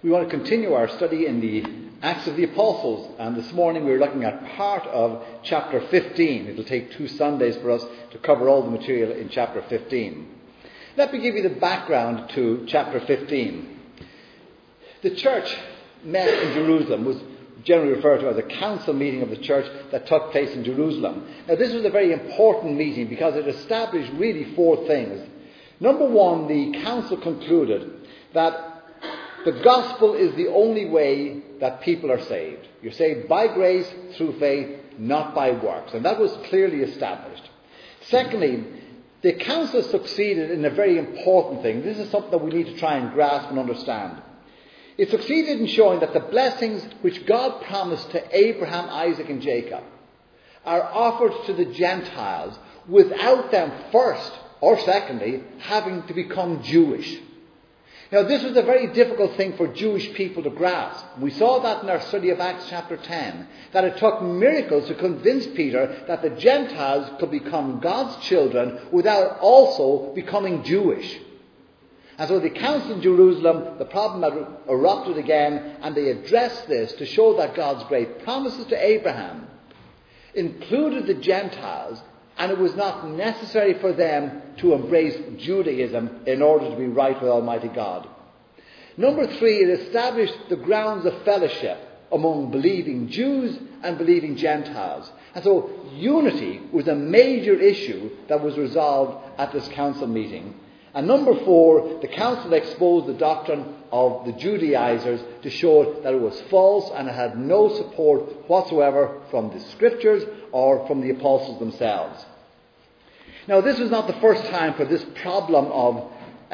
We want to continue our study in the Acts of the Apostles, and this morning we're looking at part of chapter 15. It'll take 2 Sundays for us to cover all the material in chapter 15. Let me give you the background to chapter 15. The church met in Jerusalem, was generally referred to as a council meeting of the church that took place in Jerusalem. Now, this was a very important meeting because it established really 4 things. Number 1, the council concluded that the gospel is the only way that people are saved. You're saved by grace through faith, not by works. And that was clearly established. Secondly, the council succeeded in a very important thing. This is something that we need to try and grasp and understand. It succeeded in showing that the blessings which God promised to Abraham, Isaac and Jacob are offered to the Gentiles without them first, or secondly, having to become Jewish. Now, this was a very difficult thing for Jewish people to grasp. We saw that in our study of Acts chapter 10, that it took miracles to convince Peter that the Gentiles could become God's children without also becoming Jewish. And so the council in Jerusalem, the problem had erupted again, and they addressed this to show that God's great promises to Abraham included the Gentiles, and it was not necessary for them to embrace Judaism in order to be right with Almighty God. Number 3, it established the grounds of fellowship among believing Jews and believing Gentiles. And so unity was a major issue that was resolved at this council meeting. And number 4, the council exposed the doctrine of the Judaizers to show that it was false and it had no support whatsoever from the scriptures or from the apostles themselves. Now, this was not the first time for this problem of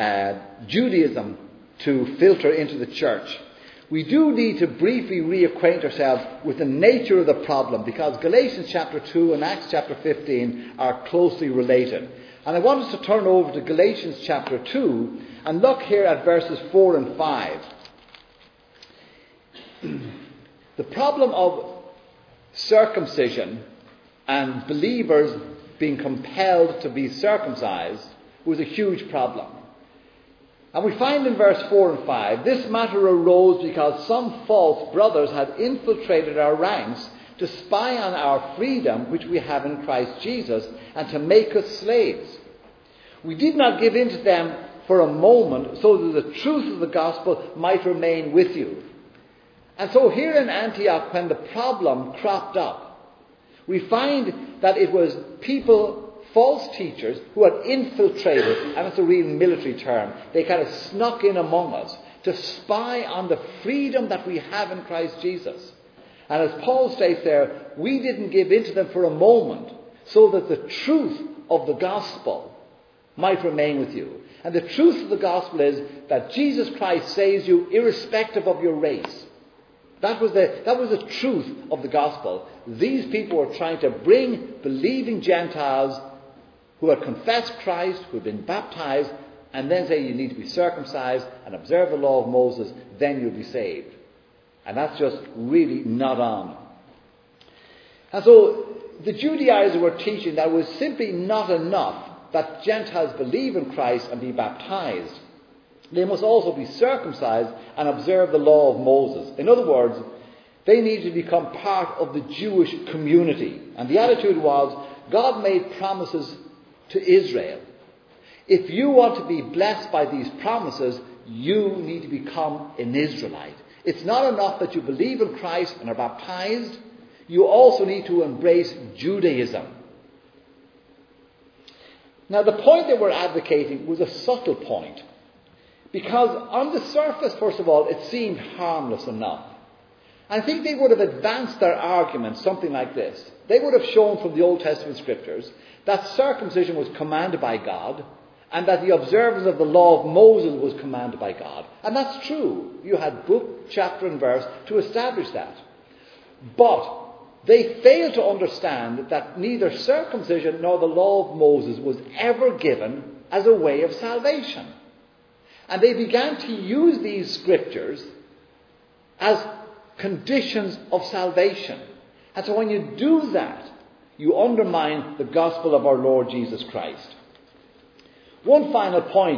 Judaism to filter into the church. We do need to briefly reacquaint ourselves with the nature of the problem, because Galatians chapter 2 and Acts chapter 15 are closely related. And I want us to turn over to Galatians chapter 2 and look here at verses 4 and 5. The problem of circumcision and believers being compelled to be circumcised was a huge problem. And we find in verse 4 and 5, this matter arose because some false brothers had infiltrated our ranks to spy on our freedom which we have in Christ Jesus, and to make us slaves. We did not give in to them for a moment, so that the truth of the gospel might remain with you. And so here in Antioch, when the problem cropped up, we find that it was people, false teachers, who had infiltrated, and it's a real military term, they kind of snuck in among us to spy on the freedom that we have in Christ Jesus. And as Paul states there, we didn't give in to them for a moment, so that the truth of the gospel might remain with you. And the truth of the gospel is that Jesus Christ saves you irrespective of your race. That was the truth of the gospel. These people were trying to bring believing Gentiles who had confessed Christ, who had been baptized, and then say you need to be circumcised and observe the law of Moses, then you'll be saved. And that's just really not on. And so the Judaizers were teaching that it was simply not enough that Gentiles believe in Christ and be baptized. They must also be circumcised and observe the law of Moses. In other words, they needed to become part of the Jewish community. And the attitude was, God made promises to Israel. If you want to be blessed by these promises, you need to become an Israelite. It's not enough that you believe in Christ and are baptized. You also need to embrace Judaism. Now, the point they were advocating was a subtle point. Because on the surface, first of all, it seemed harmless enough. I think they would have advanced their argument something like this. They would have shown from the Old Testament scriptures that circumcision was commanded by God, and that the observance of the law of Moses was commanded by God. And that's true. You had book, chapter and verse to establish that. But they failed to understand that neither circumcision nor the law of Moses was ever given as a way of salvation. And they began to use these scriptures as conditions of salvation. And so when you do that, you undermine the gospel of our Lord Jesus Christ. One final point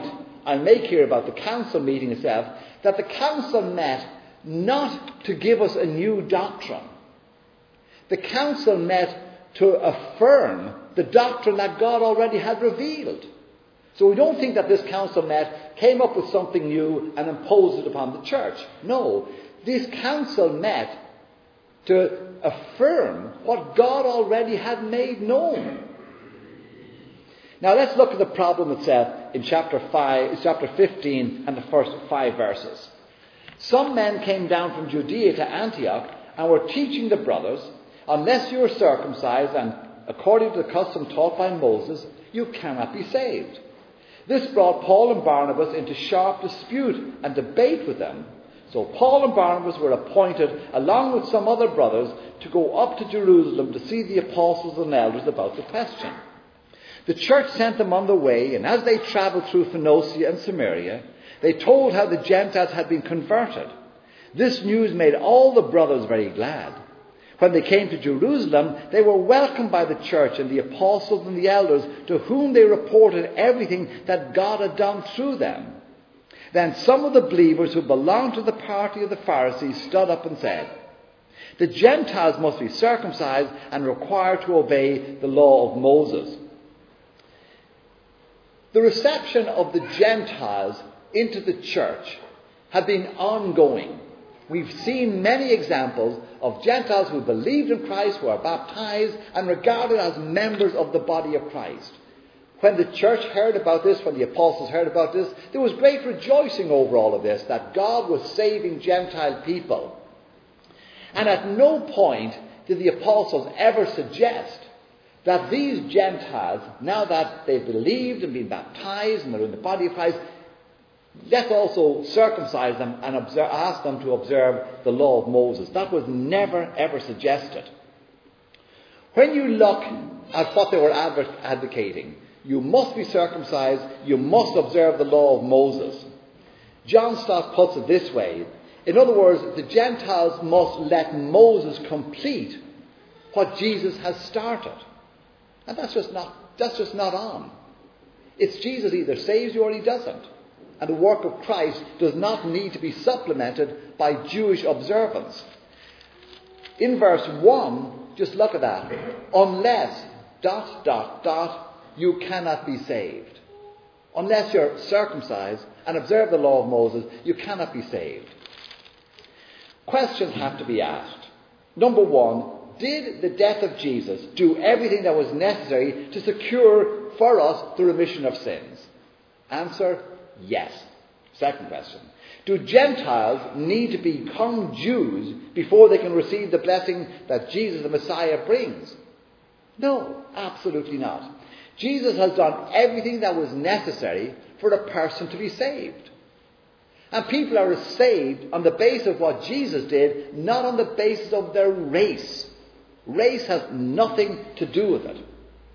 I make here about the council meeting itself, that the council met not to give us a new doctrine. The council met to affirm the doctrine that God already had revealed. So we don't think that this council met, came up with something new and imposed it upon the church. No, this council met to affirm what God already had made known. Now let's look at the problem itself in chapter 15 and the first 5 verses. Some men came down from Judea to Antioch and were teaching the brothers, unless you are circumcised and according to the custom taught by Moses, you cannot be saved. This brought Paul and Barnabas into sharp dispute and debate with them. So Paul and Barnabas were appointed, along with some other brothers, to go up to Jerusalem to see the apostles and elders about the question. The church sent them on the way, and as they travelled through Phoenicia and Samaria, they told how the Gentiles had been converted. This news made all the brothers very glad. When they came to Jerusalem, they were welcomed by the church and the apostles and the elders, to whom they reported everything that God had done through them. Then some of the believers who belonged to the party of the Pharisees stood up and said, the Gentiles must be circumcised and required to obey the law of Moses. The reception of the Gentiles into the church had been ongoing. We've seen many examples of Gentiles who believed in Christ, who are baptized and regarded as members of the body of Christ. When the church heard about this, when the apostles heard about this, there was great rejoicing over all of this, that God was saving Gentile people. And at no point did the apostles ever suggest that these Gentiles, now that they've believed and been baptized and they're in the body of Christ, let's also circumcise them and ask them to observe the law of Moses. That was never ever suggested. When you look at what they were advocating, you must be circumcised, you must observe the law of Moses. John Stott puts it this way. In other words, the Gentiles must let Moses complete what Jesus has started. And that's just not on. It's Jesus either saves you or he doesn't. And the work of Christ does not need to be supplemented by Jewish observance. In verse 1, just look at that. Unless, ... you cannot be saved. Unless you're circumcised and observe the law of Moses, you cannot be saved. Questions have to be asked. Number 1, did the death of Jesus do everything that was necessary to secure for us the remission of sins? Answer, yes. Second question. Do Gentiles need to become Jews before they can receive the blessing that Jesus the Messiah brings? No, absolutely not. Jesus has done everything that was necessary for a person to be saved. And people are saved on the basis of what Jesus did, not on the basis of their race. Race has nothing to do with it.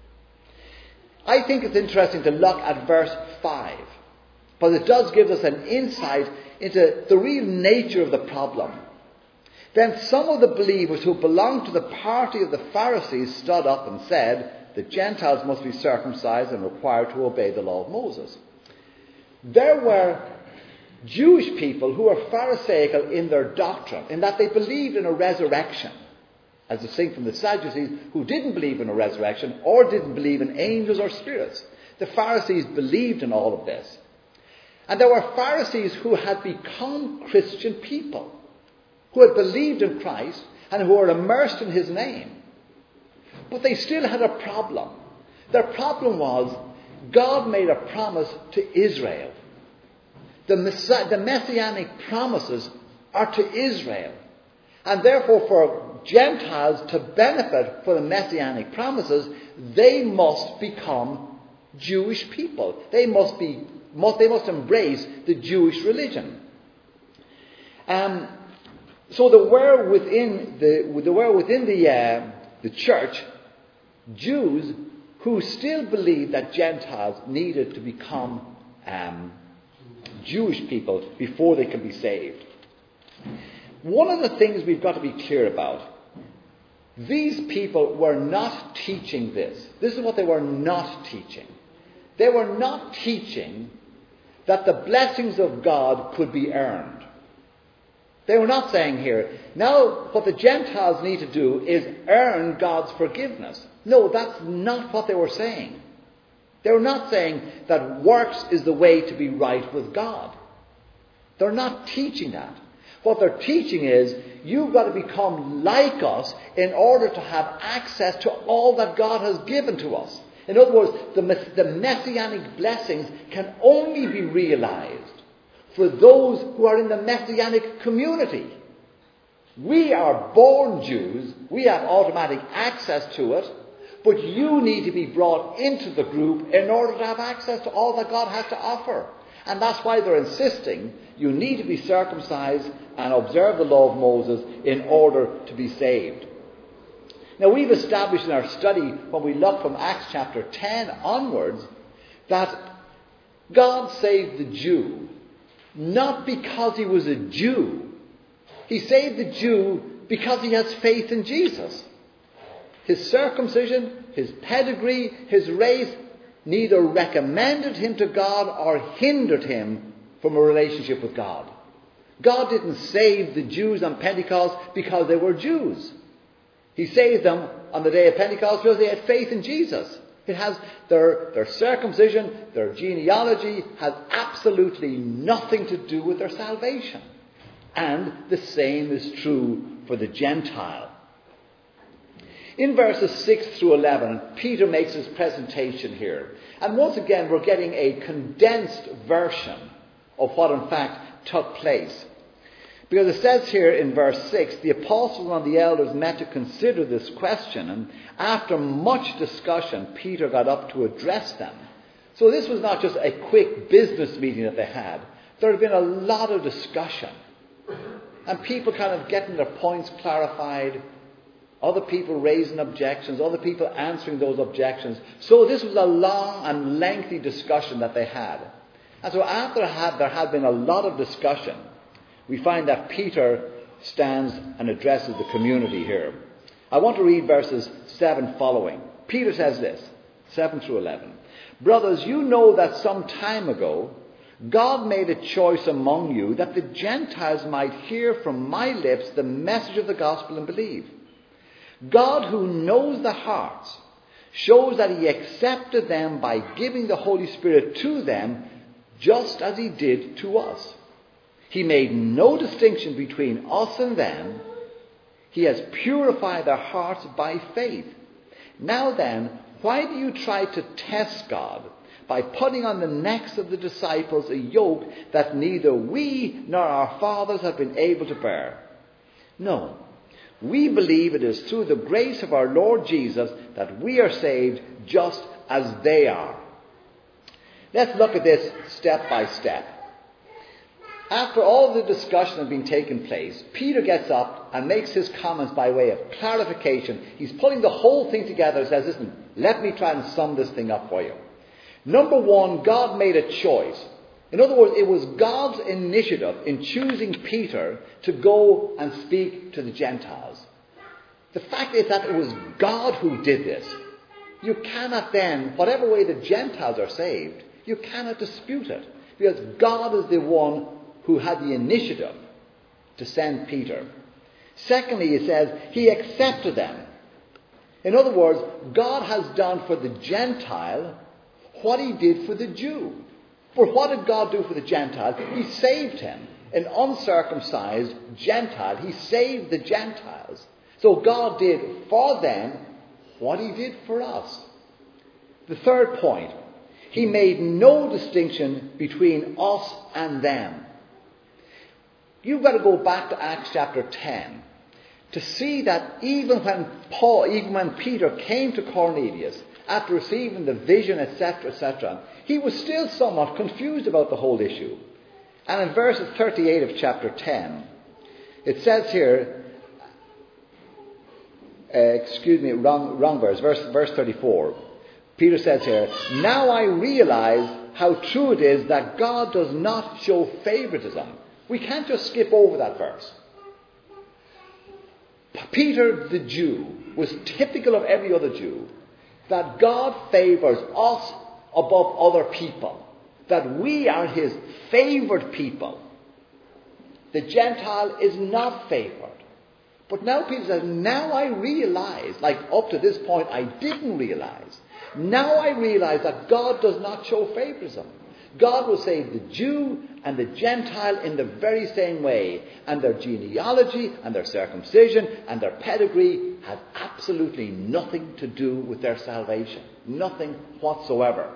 I think it's interesting to look at verse 5, but it does give us an insight into the real nature of the problem. Then some of the believers who belonged to the party of the Pharisees stood up and said, the Gentiles must be circumcised and required to obey the law of Moses. There were Jewish people who were Pharisaical in their doctrine, in that they believed in a resurrection, as distinct from the Sadducees, who didn't believe in a resurrection or didn't believe in angels or spirits. The Pharisees believed in all of this. And there were Pharisees who had become Christian people, who had believed in Christ and who were immersed in his name. But they still had a problem. Their problem was God made a promise to Israel. The messianic promises are to Israel. And therefore for Gentiles to benefit from the messianic promises, they must become Jewish people. They must embrace the Jewish religion. So there were within the church Jews who still believed that Gentiles needed to become Jewish people before they could be saved. One of the things we've got to be clear about, these people were not teaching this. This is what they were not teaching. They were not teaching that the blessings of God could be earned. They were not saying here, now what the Gentiles need to do is earn God's forgiveness. No, that's not what they were saying. They were not saying that works is the way to be right with God. They're not teaching that. What they're teaching is, you've got to become like us in order to have access to all that God has given to us. In other words, the messianic blessings can only be realized for those who are in the messianic community. We are born Jews. We have automatic access to it. But you need to be brought into the group in order to have access to all that God has to offer. And that's why they're insisting you need to be circumcised and observe the law of Moses in order to be saved. Now, we've established in our study, when we look from Acts chapter 10 onwards, that God saved the Jew not because he was a Jew. He saved the Jew because he has faith in Jesus. His circumcision, his pedigree, his race neither recommended him to God or hindered him from a relationship with God. God didn't save the Jews on Pentecost because they were Jews. He saved them on the day of Pentecost because they had faith in Jesus. It has their circumcision, their genealogy has absolutely nothing to do with their salvation. And the same is true for the Gentile. In verses 6 through 11, Peter makes his presentation here. And once again, we're getting a condensed version of what in fact took place. Because it says here in verse 6, the apostles and the elders met to consider this question. And after much discussion, Peter got up to address them. So this was not just a quick business meeting that they had. There had been a lot of discussion. And people kind of getting their points clarified. Other people raising objections, other people answering those objections. So this was a long and lengthy discussion that they had. And so after there had been a lot of discussion, we find that Peter stands and addresses the community here. I want to read verses 7 following. Peter says this, 7 through 11. Brothers, you know that some time ago, God made a choice among you that the Gentiles might hear from my lips the message of the gospel and believe. God, who knows the hearts, shows that he accepted them by giving the Holy Spirit to them, just as he did to us. He made no distinction between us and them. He has purified their hearts by faith. Now then, why do you try to test God by putting on the necks of the disciples a yoke that neither we nor our fathers have been able to bear? No. We believe it is through the grace of our Lord Jesus that we are saved just as they are. Let's look at this step by step. After all the discussion has been taken place, Peter gets up and makes his comments by way of clarification. He's pulling the whole thing together and says, listen, let me try and sum this thing up for you. Number one, God made a choice. In other words, it was God's initiative in choosing Peter to go and speak to the Gentiles. The fact is that it was God who did this. You cannot then, whatever way the Gentiles are saved, you cannot dispute it. Because God is the one who had the initiative to send Peter. Secondly, it says, he accepted them. In other words, God has done for the Gentile what he did for the Jew. For what did God do for the Gentile? He saved him. An uncircumcised Gentile. He saved the Gentiles. So God did for them what he did for us. The third point, he made no distinction between us and them. You've got to go back to Acts chapter 10 to see that even when Peter came to Cornelius after receiving the vision, etc., he was still somewhat confused about the whole issue. And in verse 38 of chapter 10, it says here, wrong verse, verse 34. Peter says here, now I realize how true it is that God does not show favoritism. We can't just skip over that verse. Peter the Jew was typical of every other Jew, that God favours us above other people. that we are his favoured people. The Gentile is not favoured. But now Peter says, now I realise, like up to this point I didn't realise. Now I realise that God does not show favouritism. God will save the Jew and the Gentile in the very same way. And their genealogy and their circumcision and their pedigree has absolutely nothing to do with their salvation. Nothing whatsoever.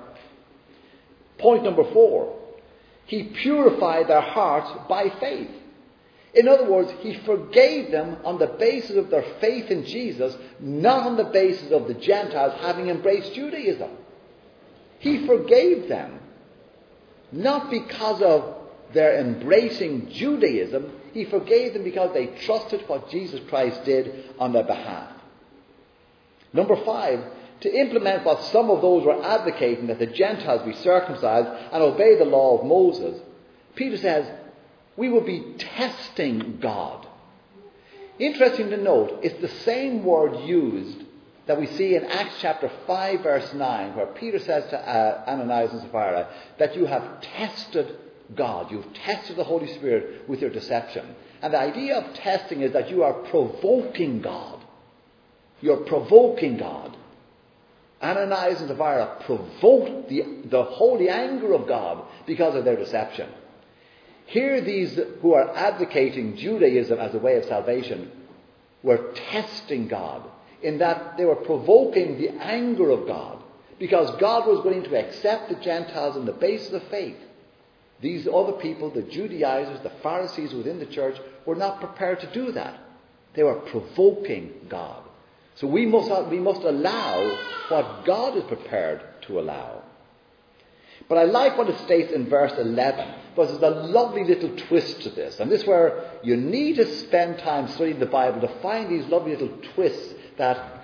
Point number 4. He purified their hearts by faith. In other words, he forgave them on the basis of their faith in Jesus, not on the basis of the Gentiles having embraced Judaism. He forgave them, not because of their embracing Judaism. He forgave them because they trusted what Jesus Christ did on their behalf. Number 5, to implement what some of those were advocating, that the Gentiles be circumcised and obey the law of Moses, Peter says, we will be testing God. Interesting to note, it's the same word used that we see in Acts chapter 5 verse 9, where Peter says to Ananias and Sapphira that you have tested God. You've tested the Holy Spirit with your deception. And the idea of testing is that you are provoking God. You're provoking God. Ananias and Sapphira provoked the holy anger of God because of their deception. Here these who are advocating Judaism as a way of salvation were testing God, in that they were provoking the anger of God, because God was willing to accept the Gentiles on the basis of faith. These other people, the Judaizers, the Pharisees within the church, were not prepared to do that. They were provoking God. So we must allow what God is prepared to allow. But I like what it states in verse 11, because there's a lovely little twist to this. And this is where you need to spend time studying the Bible to find these lovely little twists that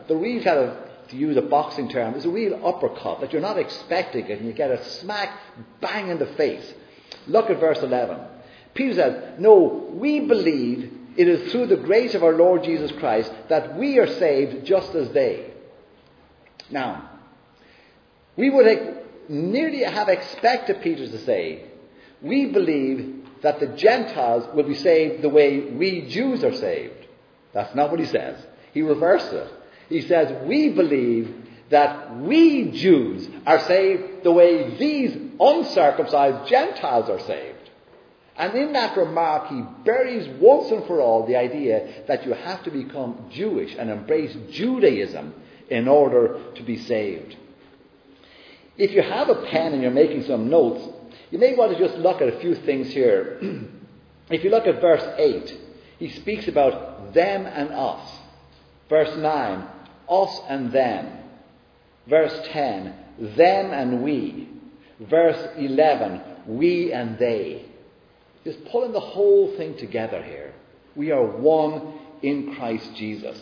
to use a boxing term, is a real uppercut, that you're not expecting it and you get a smack bang in the face. Look at verse 11. Peter says, no, we believe it is through the grace of our Lord Jesus Christ that we are saved just as they. Now, we would nearly have expected Peter to say, we believe that the Gentiles will be saved the way we Jews are saved. That's not what he says. He reversed it. He says, we believe that we Jews are saved the way these uncircumcised Gentiles are saved. And in that remark, he buries once and for all the idea that you have to become Jewish and embrace Judaism in order to be saved. If you have a pen and you're making some notes, you may want to just look at a few things here. If you look at verse 8, he speaks about them and us. Verse 9, us and them. Verse 10, them and we. Verse 11, we and they. Just pulling the whole thing together here. We are one in Christ Jesus.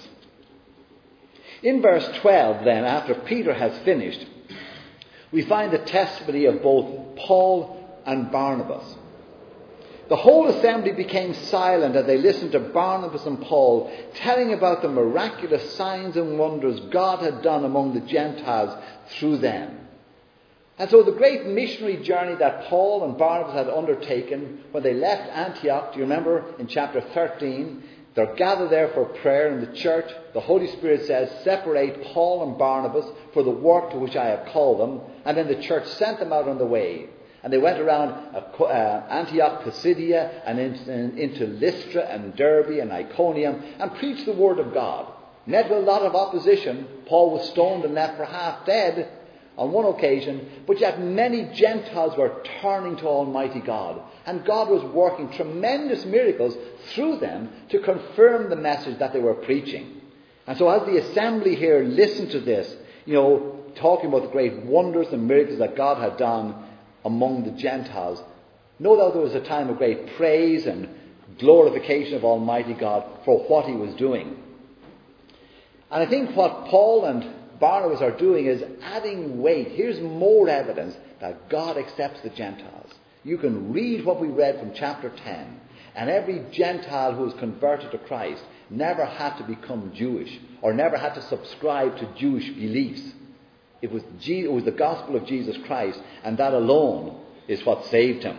In verse 12 then, after Peter has finished, we find the testimony of both Paul and Barnabas. The whole assembly became silent as they listened to Barnabas and Paul telling about the miraculous signs and wonders God had done among the Gentiles through them. And so the great missionary journey that Paul and Barnabas had undertaken when they left Antioch, do you remember in chapter 13, they're gathered there for prayer in the church. The Holy Spirit says, separate Paul and Barnabas for the work to which I have called them. And then the church sent them out on the way. And they went around Antioch, Pisidia, and into Lystra and Derbe and Iconium, and preached the word of God. Met with a lot of opposition. Paul was stoned and left for half dead on one occasion, but yet many Gentiles were turning to Almighty God. And God was working tremendous miracles through them to confirm the message that they were preaching. And so as the assembly here listened to this, talking about the great wonders and miracles that God had done among the Gentiles, no doubt there was a time of great praise and glorification of Almighty God for what he was doing. And I think what Paul and Barnabas are doing is adding weight. Here's more evidence that God accepts the Gentiles. You can read what we read from chapter 10, and every Gentile who was converted to Christ never had to become Jewish or never had to subscribe to Jewish beliefs. It was the gospel of Jesus Christ, and that alone is what saved him.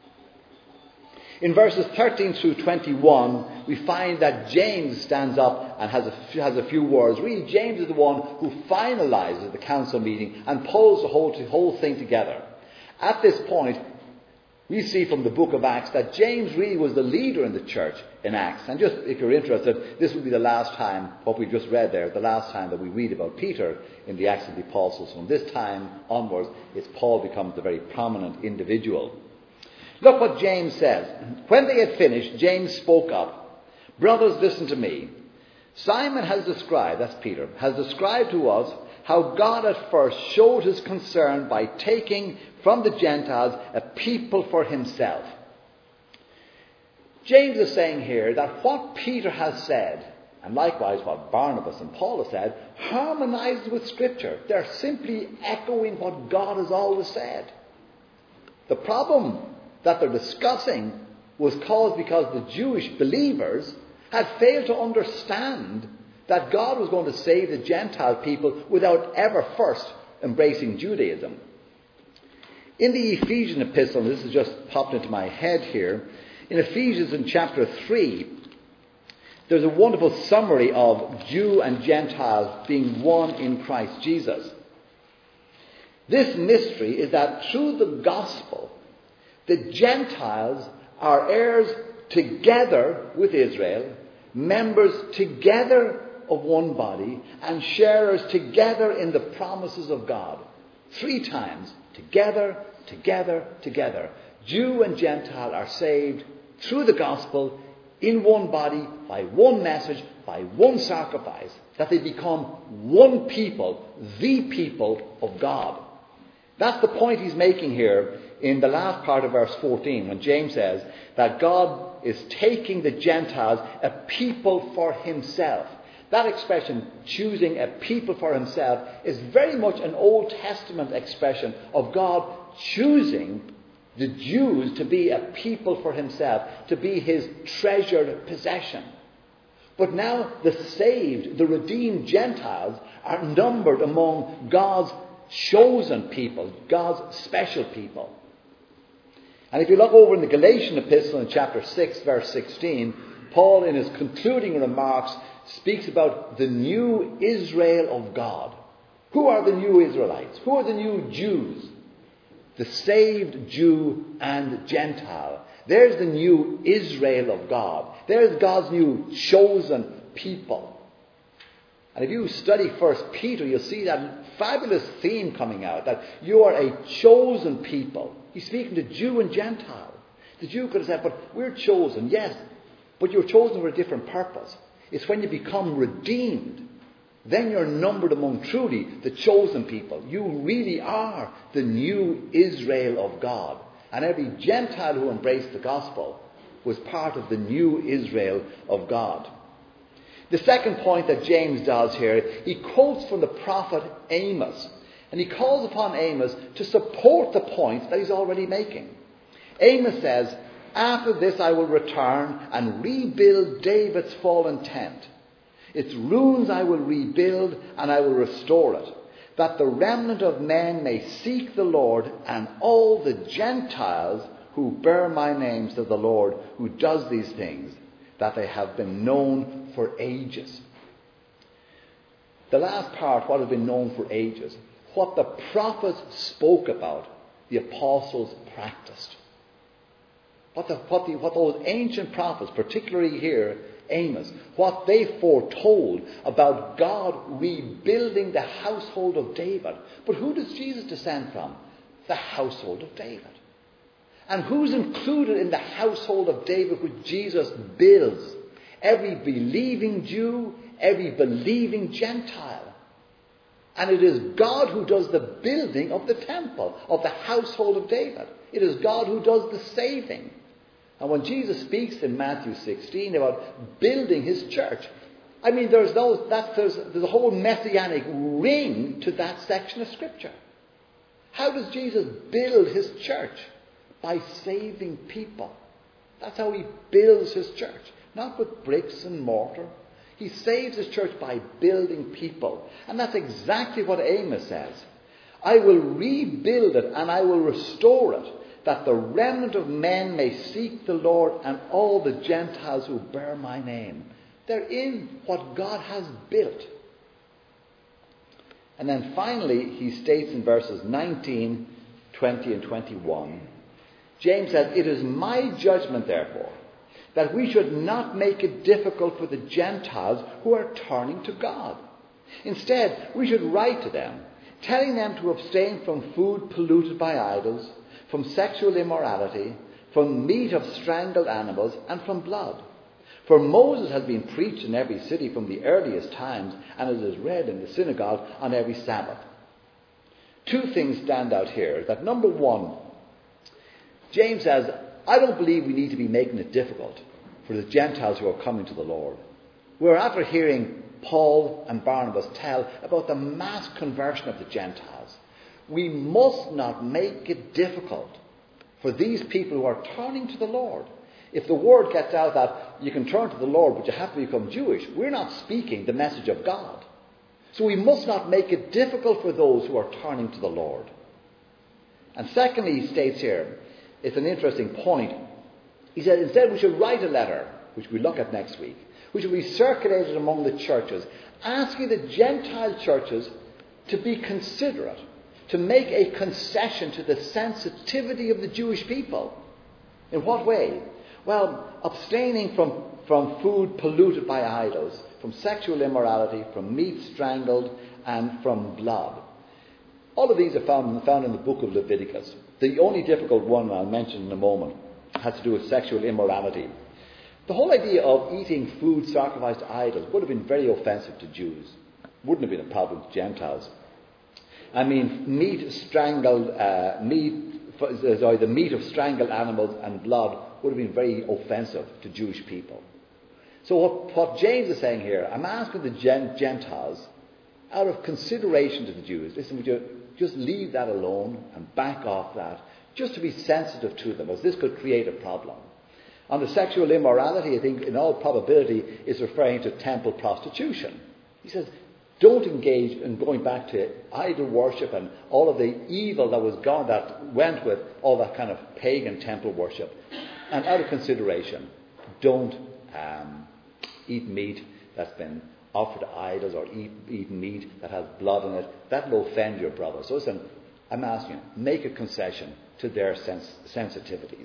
In verses 13 through 21, we find that James stands up and has a few words. Really, James is the one who finalizes the council meeting and pulls the whole thing together. At this point, we see from the book of Acts that James really was the leader in the church in Acts. And just if you're interested, this will be the last time, what we just read there, the last time that we read about Peter in the Acts of the Apostles. From this time onwards, Paul becomes a very prominent individual. Look what James says. When they had finished, James spoke up. Brothers, listen to me. Simon has described, that's Peter, has described to us how God at first showed his concern by taking from the Gentiles a people for himself. James is saying here that what Peter has said, and likewise what Barnabas and Paul have said, harmonizes with Scripture. They're simply echoing what God has always said. The problem that they're discussing was caused because the Jewish believers had failed to understand that God was going to save the Gentile people without ever first embracing Judaism. In the Ephesian epistle, this has just popped into my head here, in Ephesians in chapter 3, there's a wonderful summary of Jew and Gentile being one in Christ Jesus. This mystery is that through the gospel, the Gentiles are heirs together with Israel, members together of one body, and sharers together in the promises of God. 3 times, together, together, together. Jew and Gentile are saved through the gospel, in one body, by one message, by one sacrifice, that they become one people, the people of God. That's the point he's making here in the last part of verse 14, when James says that God is taking the Gentiles a people for himself. That expression, choosing a people for himself, is very much an Old Testament expression of God choosing the Jews to be a people for himself, to be his treasured possession. But now the saved, the redeemed Gentiles are numbered among God's chosen people, God's special people. And if you look over in the Galatian epistle in chapter 6, verse 16, Paul in his concluding remarks speaks about the new Israel of God. Who are the new Israelites? Who are the new Jews? The saved Jew and Gentile. There's the new Israel of God. There's God's new chosen people. And if you study 1 Peter, you'll see that fabulous theme coming out, that you are a chosen people. He's speaking to Jew and Gentile. The Jew could have said, but we're chosen, yes, but you're chosen for a different purpose. It's when you become redeemed, then you're numbered among truly the chosen people. You really are the new Israel of God. And every Gentile who embraced the gospel was part of the new Israel of God. The second point that James does here, he quotes from the prophet Amos. And he calls upon Amos to support the point that he's already making. Amos says, after this I will return and rebuild David's fallen tent. Its ruins I will rebuild and I will restore it, that the remnant of men may seek the Lord, and all the Gentiles who bear my name, says the Lord, who does these things, that they have been known for ages. The last part, what has been known for ages, what the prophets spoke about, the apostles practiced. What those ancient prophets, particularly here, Amos, what they foretold about God rebuilding the household of David. But who does Jesus descend from? The household of David. And who's included in the household of David which Jesus builds? Every believing Jew, every believing Gentile. And it is God who does the building of the temple, of the household of David. It is God who does the saving. And when Jesus speaks in Matthew 16 about building his church, I mean, there's a whole messianic ring to that section of Scripture. How does Jesus build his church? By saving people. That's how he builds his church. Not with bricks and mortar. He saves his church by building people. And that's exactly what Amos says. I will rebuild it and I will restore it, that the remnant of men may seek the Lord and all the Gentiles who bear my name. They're in what God has built. And then finally, he states in verses 19, 20 and 21, James says, it is my judgment, therefore, that we should not make it difficult for the Gentiles who are turning to God. Instead, we should write to them, telling them to abstain from food polluted by idols, from sexual immorality, from meat of strangled animals, and from blood. For Moses has been preached in every city from the earliest times, and it is read in the synagogue on every Sabbath. Two things stand out here. That number one, James says, I don't believe we need to be making it difficult for the Gentiles who are coming to the Lord. We're after hearing Paul and Barnabas tell about the mass conversion of the Gentiles. We must not make it difficult for these people who are turning to the Lord. If the word gets out that you can turn to the Lord but you have to become Jewish, we're not speaking the message of God. So we must not make it difficult for those who are turning to the Lord. And secondly, he states here, it's an interesting point. He said instead we should write a letter, which we'll look at next week, which will be circulated among the churches, asking the Gentile churches to be considerate, to make a concession to the sensitivity of the Jewish people. In what way? Well, abstaining from food polluted by idols, from sexual immorality, from meat strangled, and from blood. All of these are found in the book of Leviticus. The only difficult one I'll mention in a moment has to do with sexual immorality. The whole idea of eating food sacrificed to idols would have been very offensive to Jews. Wouldn't have been a problem to Gentiles. I mean, the meat of strangled animals and blood would have been very offensive to Jewish people. So what James is saying here, I'm asking the Gentiles, out of consideration to the Jews, listen, would you just leave that alone and back off that, just to be sensitive to them, as this could create a problem. On the sexual immorality, I think in all probability is referring to temple prostitution. He says, don't engage in going back to idol worship and all of the evil that went with all that kind of pagan temple worship. And out of consideration, don't eat meat that's been offered to idols, or eat meat that has blood in it. That will offend your brother. So listen, I'm asking you, make a concession to their sensitivities.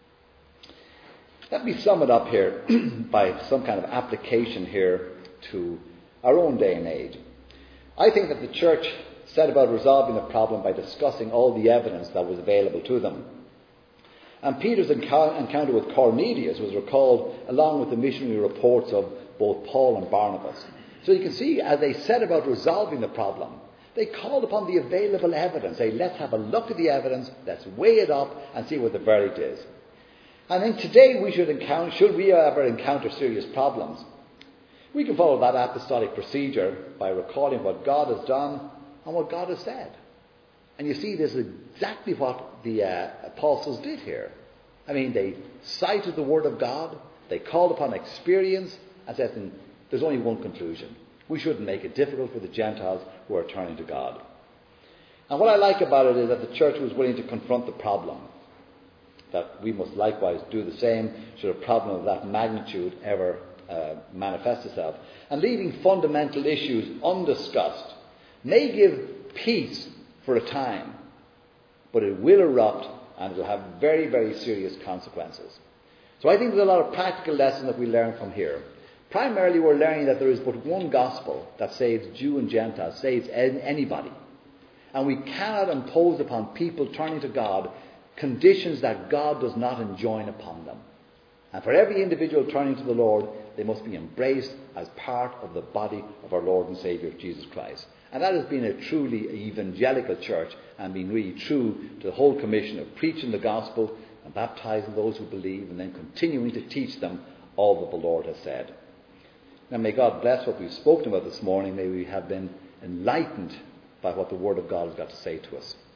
Let me sum it up here by some kind of application here to our own day and age. I think that the church set about resolving the problem by discussing all the evidence that was available to them. And Peter's encounter with Cornelius was recalled along with the missionary reports of both Paul and Barnabas. So you can see, as they set about resolving the problem, they called upon the available evidence. Say, let's have a look at the evidence, let's weigh it up and see what the verdict is. And then today should we ever encounter serious problems, we can follow that apostolic procedure by recalling what God has done and what God has said. And you see, this is exactly what the apostles did here. I mean, they cited the Word of God, they called upon experience, and said, there's only one conclusion. We shouldn't make it difficult for the Gentiles who are turning to God. And what I like about it is that the church was willing to confront the problem, that we must likewise do the same should a problem of that magnitude ever manifest itself. And leaving fundamental issues undiscussed may give peace for a time, but it will erupt and it will have very, very serious consequences. So I think there's a lot of practical lessons that we learn from here. Primarily, we're learning that there is but one gospel that saves Jew and Gentile, saves anybody. And we cannot impose upon people turning to God conditions that God does not enjoin upon them. And for every individual turning to the Lord, they must be embraced as part of the body of our Lord and Saviour, Jesus Christ. And that has been a truly evangelical church and been really true to the whole commission of preaching the gospel and baptizing those who believe and then continuing to teach them all that the Lord has said. Now may God bless what we've spoken about this morning. May we have been enlightened by what the Word of God has got to say to us.